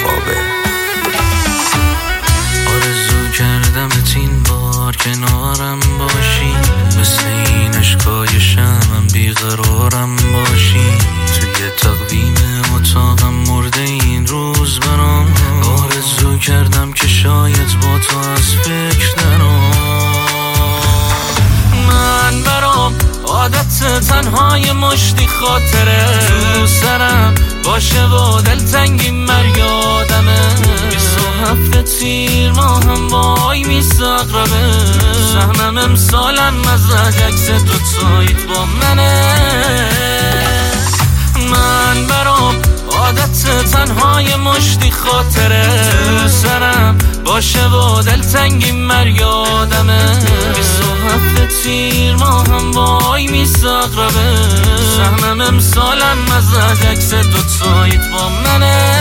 خوابه. آرزو کردمت این بار کنارم باشی، مثل این اشکای شمعم بیقرارم باشی، توی تقویم اتاقم مرده این روز برام. آرزو کردم که شاید با تو از فکر درام. من برام عادت تنهای مشتی خاطره تو سرم باشه و دلتنگی مریادمه. 27 تیر ماهم وای میساقربه، سهمم امسالم از عکس دوتاییت با منه. من برام عادت تنهای مشتی خاطره تو سرم باشه و دلتنگی مریادمه. 27 تیر ماهم وای میساقربه، سهمم امسالم از عکس دوتاییت با منه.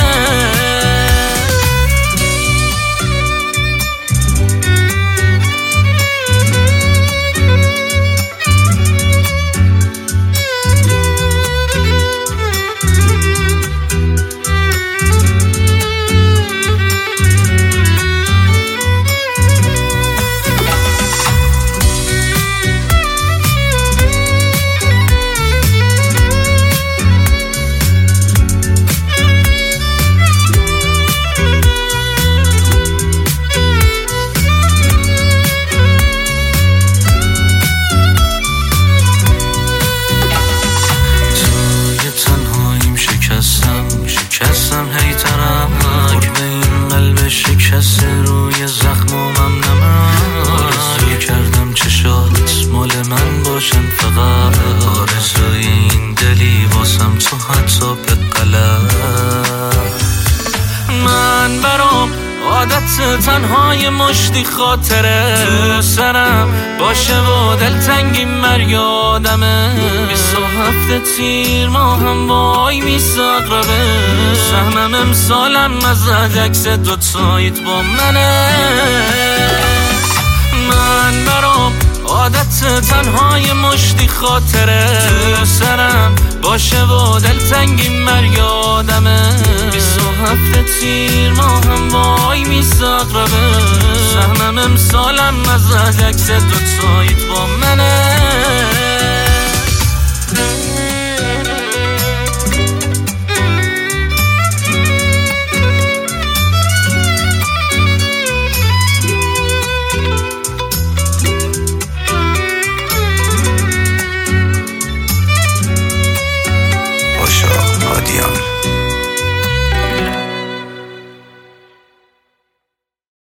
شکستم هی ترک به این قلب شکسته روی زخمومم نمک. آرزو کردم چشات مال من باشن فقط، آرزوی این دلی واسم تو حتی به قلب. من برام عادت تنهای مشتی خاطره تو سرم باشه و دلتنگی مریادمه. 27 تیر ماهم وای میساقربه، سهمم امسالم از عکس دوتاییت با منه. من برام عادت تنهای مشتی خاطره تو سرم باشه و دلتنگی مریادمه. 27 تیر ماهم وای میساقربه، سهمم امسالم از عکس دوتاییت با منه.